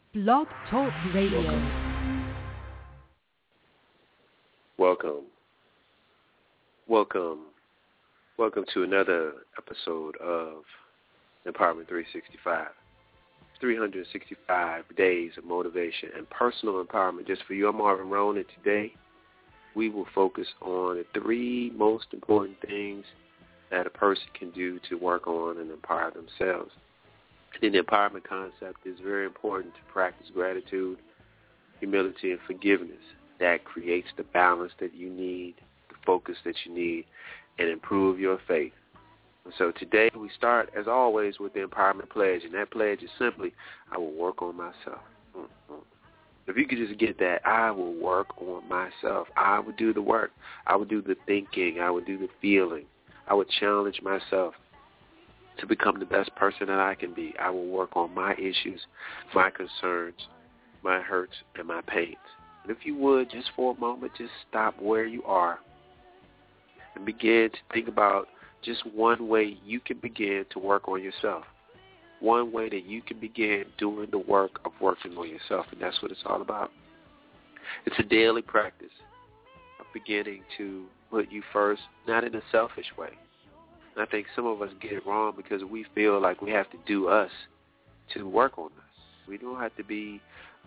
Blog Talk Radio. Welcome to another episode of Empowerment 365. 365 days of motivation and personal empowerment just for you. I'm Marvin Rohn, and today we will focus on the three most important things that a person can do to work on and empower themselves. And the empowerment concept is very important to practice gratitude, humility, and forgiveness. That creates the balance that you need, the focus that you need, and improve your faith. And so today we start, as always, with the empowerment pledge, and that pledge is simply, I will work on myself. If you could just get that, I will work on myself. I would do the work. I would do the thinking. I would do the feeling. I would challenge myself to become the best person that I can be. I will work on my issues, my concerns, my hurts, and my pains. And if you would, just for a moment, just stop where you are and begin to think about just one way you can begin to work on yourself. One way that you can begin doing the work of working on yourself, and that's what it's all about. It's a daily practice of beginning to put you first, not in a selfish way. And I think some of us get it wrong because we feel like we have to do us to work on us. We don't have to be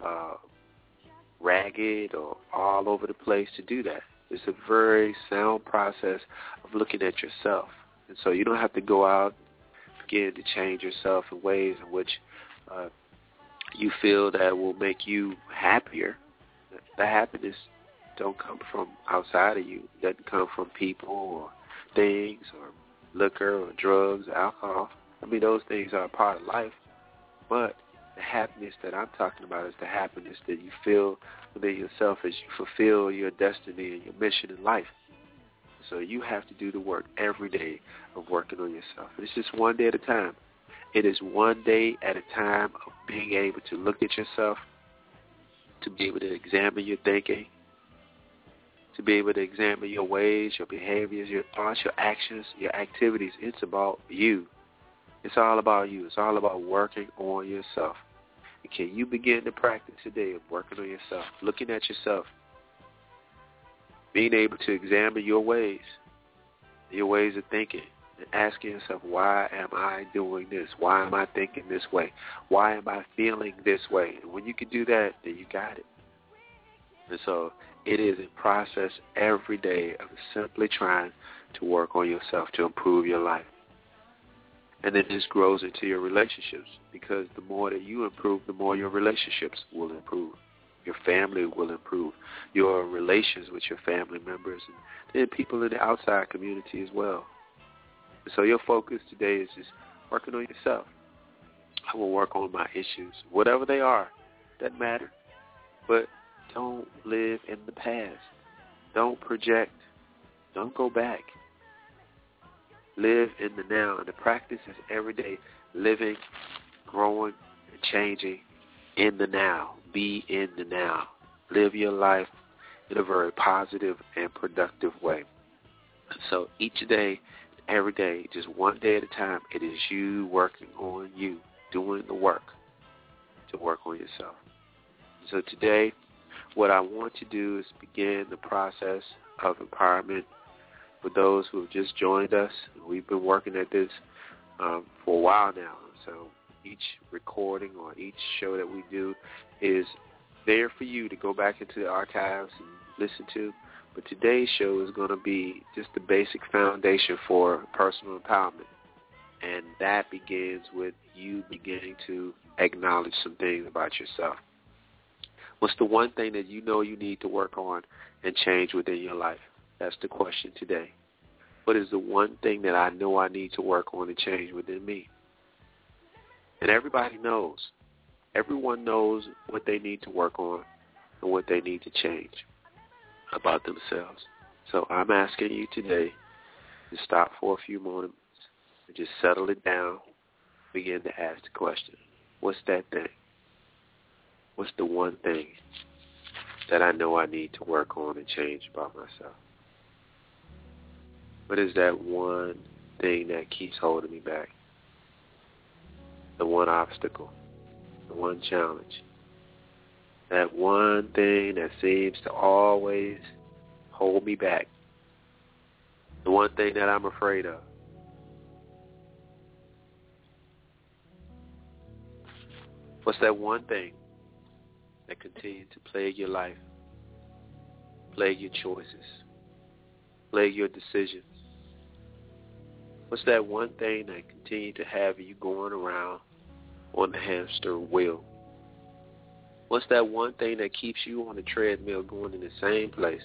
ragged or all over the place to do that. It's a very sound process of looking at yourself. And so you don't have to go out and begin to change yourself in ways in which you feel that will make you happier. The happiness don't come from outside of you. It doesn't come from people or things or liquor or drugs or alcohol. I mean, those things are a part of life. But the happiness that I'm talking about is the happiness that you feel within yourself as you fulfill your destiny and your mission in life. So you have to do the work every day of working on yourself. It's just one day at a time. It is one day at a time of being able to look at yourself, to be able to examine your thinking, to be able to examine your ways, your behaviors, your thoughts, your actions, your activities. It's about you. It's all about you. It's all about working on yourself. And can you begin to practice today of working on yourself, looking at yourself, being able to examine your ways of thinking, and asking yourself, why am I doing this? Why am I thinking this way? Why am I feeling this way? And when you can do that, then you got it. And so it is a process every day of simply trying to work on yourself to improve your life. And then this grows into your relationships, because the more that you improve, the more your relationships will improve. Your family will improve. Your relations with your family members and then people in the outside community as well. So your focus today is just working on yourself. I will work on my issues, whatever they are. Doesn't matter. But don't live in the past. Don't project. Don't go back. Live in the now. And the practice is every day living, growing, and changing in the now. Be in the now. Live your life in a very positive and productive way. So each day, every day, just one day at a time, it is you working on you, doing the work to work on yourself. So today, what I want to do is begin the process of empowerment for those who have just joined us. We've been working at this for a while now. So each recording or each show that we do is there for you to go back into the archives and listen to. But today's show is going to be just the basic foundation for personal empowerment. And that begins with you beginning to acknowledge some things about yourself. What's the one thing that you know you need to work on and change within your life? That's the question today. What is the one thing that I know I need to work on and change within me? And everybody knows. Everyone knows what they need to work on and what they need to change about themselves. So I'm asking you today to stop for a few moments and just settle it down. Begin to ask the question, what's that thing? What's the one thing that I know I need to work on and change about myself? What is that one thing that keeps holding me back? The one obstacle, the one challenge, That one thing that seems to always hold me back. The one thing that I'm afraid of. What's that one thing that continues to plague your life, plague your choices, plague your decisions? What's that one thing that continues to have you going around on the hamster wheel? What's that one thing that keeps you on the treadmill going in the same place,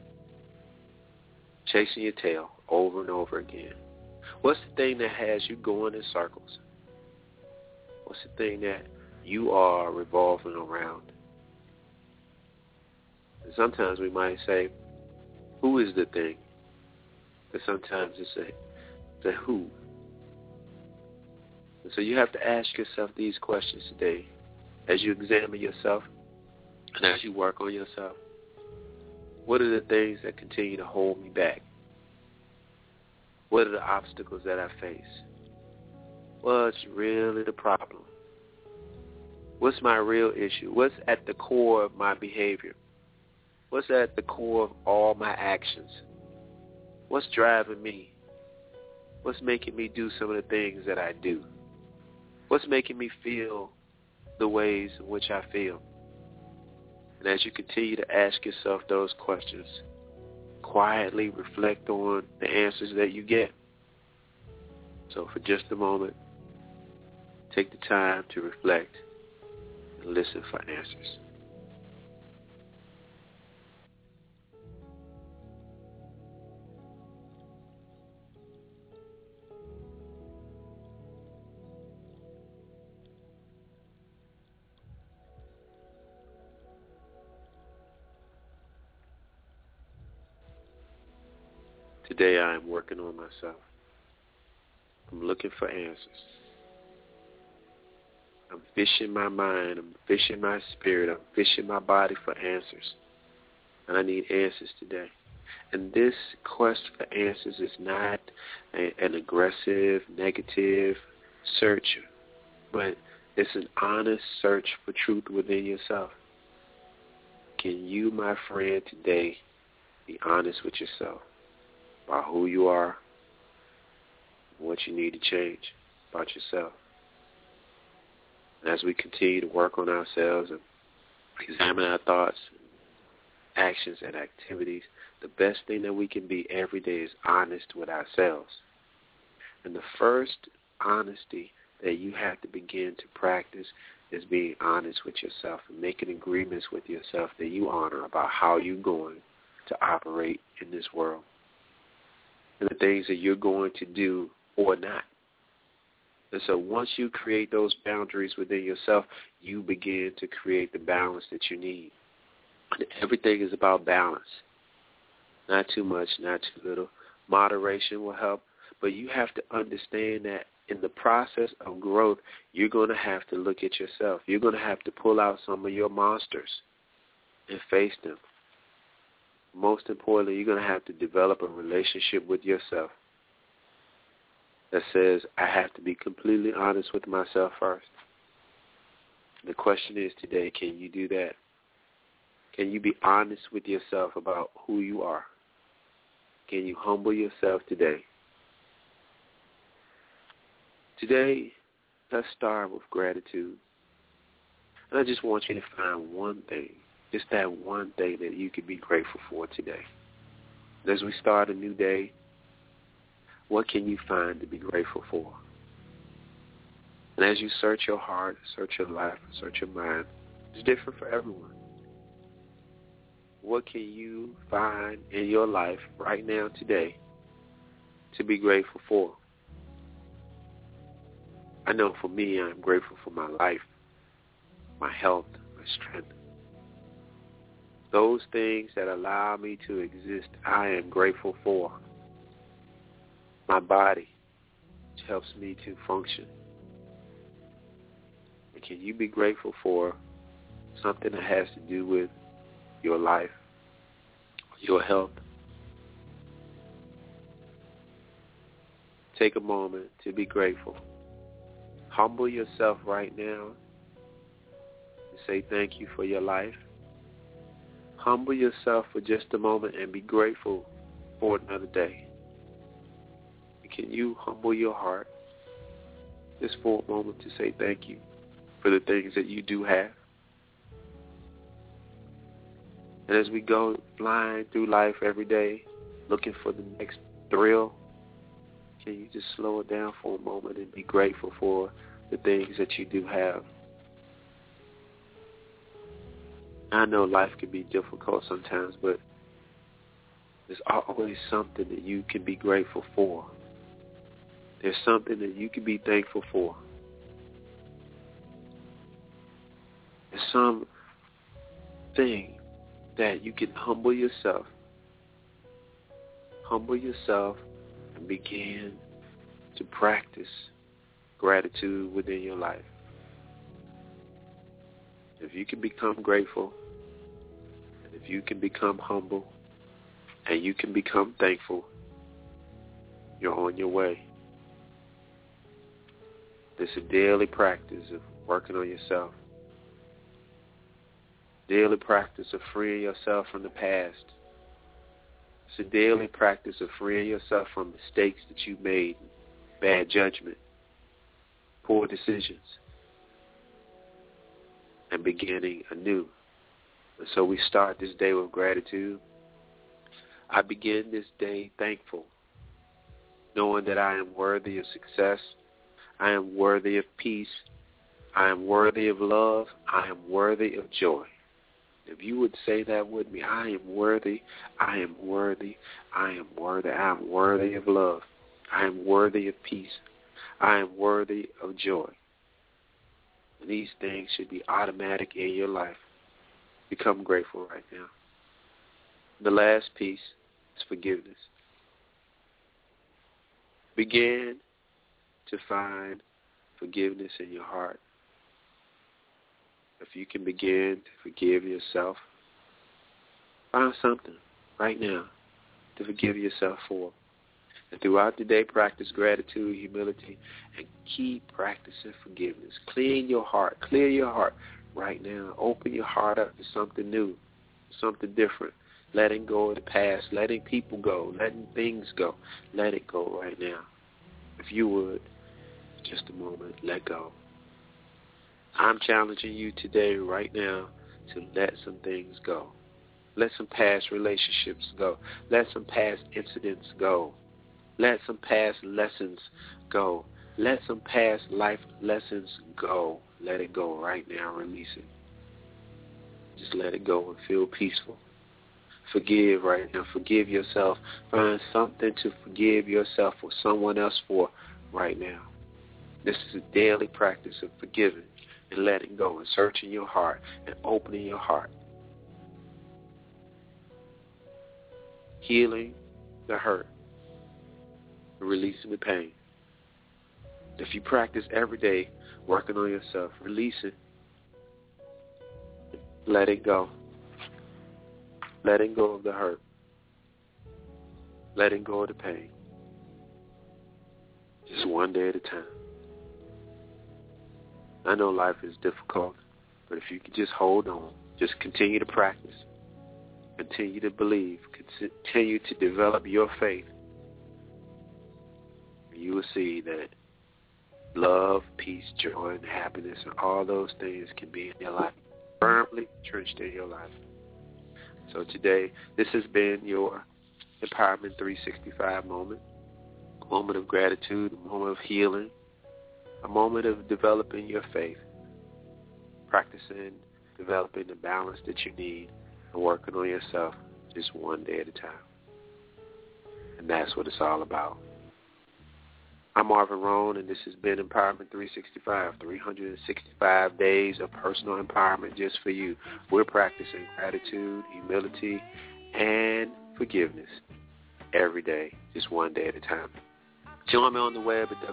chasing your tail over and over again? What's the thing that has you going in circles? What's the thing that you are revolving around? And sometimes we might say, who is the thing? But sometimes it's a who. And so you have to ask yourself these questions today as you examine yourself and as you work on yourself. What are the things that continue to hold me back? What are the obstacles that I face? What's really the problem? What's my real issue? What's at the core of my behavior? What's at the core of all my actions? What's driving me? What's making me do some of the things that I do? What's making me feel the ways in which I feel? And as you continue to ask yourself those questions, quietly reflect on the answers that you get. So for just a moment, take the time to reflect and listen for answers. Today I am working on myself. I'm looking for answers. I'm fishing my mind. I'm fishing my spirit. I'm fishing my body for answers. And I need answers today. And this quest for answers is not an aggressive, negative search, but it's an honest search for truth within yourself. Can you, my friend, today be honest with yourself about who you are, what you need to change about yourself? And as we continue to work on ourselves and examine our thoughts, actions, and activities, the best thing that we can be every day is honest with ourselves. And the first honesty that you have to begin to practice is being honest with yourself and making agreements with yourself that you honor about how you're going to operate in this world and the things that you're going to do or not. And so once you create those boundaries within yourself, you begin to create the balance that you need. And everything is about balance. Not too much, not too little. Moderation will help, but you have to understand that in the process of growth, you're going to have to look at yourself. You're going to have to pull out some of your monsters and face them. Most importantly, you're going to have to develop a relationship with yourself that says, I have to be completely honest with myself first. The question is today, can you do that? Can you be honest with yourself about who you are? Can you humble yourself today? Today, let's start with gratitude. And I just want you to find one thing, just that one thing that you can be grateful for today. As we start a new day, what can you find to be grateful for? And as you search your heart, search your life, search your mind, it's different for everyone. What can you find in your life right now today to be grateful for? I know for me, I'm grateful for my life, my health, my strength. Those things that allow me to exist, I am grateful for. My body, which helps me to function. And can you be grateful for something that has to do with your life, your health? Take a moment to be grateful. Humble yourself right now and say thank you for your life. Humble yourself for just a moment and be grateful for another day. Can you humble your heart just for a moment to say thank you for the things that you do have? And as we go flying through life every day, looking for the next thrill, can you just slow it down for a moment and be grateful for the things that you do have? I know life can be difficult sometimes, but there's always something that you can be grateful for. There's something that you can be thankful for. There's something that you can humble yourself and begin to practice gratitude within your life. If you can become grateful, and if you can become humble, and you can become thankful, you're on your way. It's a daily practice of working on yourself. Daily practice of freeing yourself from the past. It's a daily practice of freeing yourself from mistakes that you made, bad judgment, poor decisions, and beginning anew. And so we start this day with gratitude. I begin this day thankful, knowing that I am worthy of success. I am worthy of peace. I am worthy of love. I am worthy of joy. If you would say that with me, I am worthy. I am worthy. I am worthy. I am worthy of love. I am worthy of peace. I am worthy of joy. And these things should be automatic in your life. Become grateful right now. The last piece is forgiveness. Begin to find forgiveness in your heart. If you can begin to forgive yourself, find something right now to forgive yourself for. And throughout the day, practice gratitude, humility, and keep practicing forgiveness. Clear your heart right now. Open your heart up to something new, something different. Letting go of the past, letting people go, letting things go. Let it go right now. If you would, just a moment, let go. I'm challenging you today, right now, to let some things go. Let some past relationships go. Let some past incidents go. Let some past lessons go. Let some past life lessons go. Let it go right now. Release it. Just let it go and feel peaceful. Forgive right now. Forgive yourself. Find something to forgive yourself or someone else for right now. This is a daily practice of forgiving and letting go and searching your heart and opening your heart. Healing the hurt and releasing the pain. If you practice every day, working on yourself, release it. Let it go. Letting go of the hurt. Letting go of the pain. Just one day at a time. I know life is difficult, but if you can just hold on, just continue to practice, continue to believe, continue to develop your faith, you will see that love, peace, joy, and happiness, and all those things can be in your life, firmly entrenched in your life. So today, this has been your Empowerment 365 moment, a moment of gratitude, a moment of healing, a moment of developing your faith, practicing, developing the balance that you need, and working on yourself just one day at a time. And that's what it's all about. I'm Marvin Rohn, and this has been Empowerment 365, 365 days of personal empowerment just for you. We're practicing gratitude, humility, and forgiveness every day, just one day at a time. Join me on the web at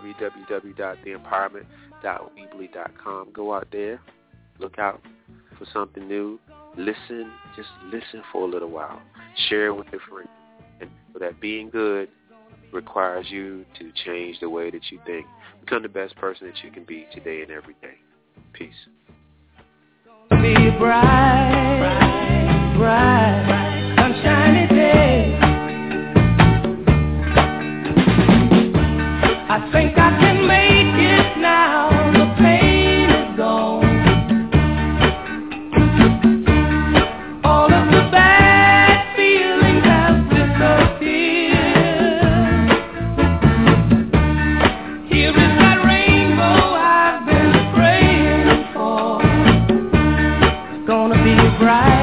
www.theempowerment.weebly.com. Go out there, look out for something new. Listen, just listen for a little while. Share with your friends. And so that being good requires you to change the way that you think. Become the best person that you can be today and every day. Peace. be a bright, bright, sunshiny day. I think I can make it now. The pain is gone. All of the bad feelings have disappeared. Here is that rainbow I've been praying for. It's gonna be bright.